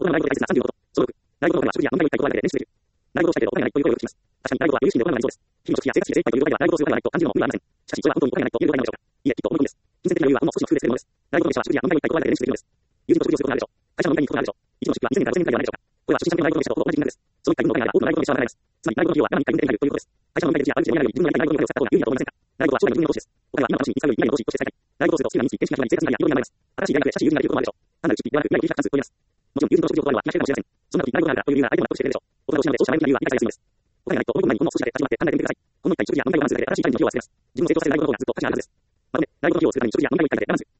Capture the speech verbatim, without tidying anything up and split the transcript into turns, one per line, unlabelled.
大人の内容大切なさんじゅうごこと。総録。内容のが食事や問題を一体答えられて練習できる。内容をしたいけど答えがないという声をよく聞きます。確かに内容は有意識で答えがないそうです。日々の食事や生活費で精一杯という答えは内容とする答えがないと感じるのも無理はありません。しかし、それは本当に答えがないという答えなのでしょうか。いえ、きっと思い込みです。金銭的な余裕はほんの少しの工夫で作れるものです。内容の者は食事や問題を一体答えられて練習できるのです。友人と食事をすることがあるでしょう。会社の飲み会に行くことがあるでしょう。一度の食費はにせんからごせんえんくらいではないでしょうか。これは食事したての内容の者とほぼ同じ金額です。その一回分のお金なら多くの内容の者はなられます。つまり内容の費用は何に一回分でになるということです。会社の飲み会で食事やある店になるより自分のやりたい内容の費を使った方が有利だと思いませんか。内容は将来の自分の投資です。お金は今の楽しみに使うより未来の投資として使いたい。内容とすると好きな認識、見識が広がり、生活になり、いろいろなります。新しい大学で親しい友人ができることもあるでしょう。単なる出費ではなく、未来の技術関数を超えます。もちろん友人と食事を断るのは東かもしれません。そんな時内容があるからという理由が相手も納得してくれるでしょう。大人同士なのでそうした前向きな理由は理解されやすいのです。答えがないと思い込む前にほんの少しだけ立ち止まって考えてみてください。この一回食事や問題を我慢するだけで新しいチャレンジの費用は忘れます。自分を成長させる内容の方がずっと価値があるはずです。まとめ、内容の費用を作るために食事や問題を一回だけ我慢する。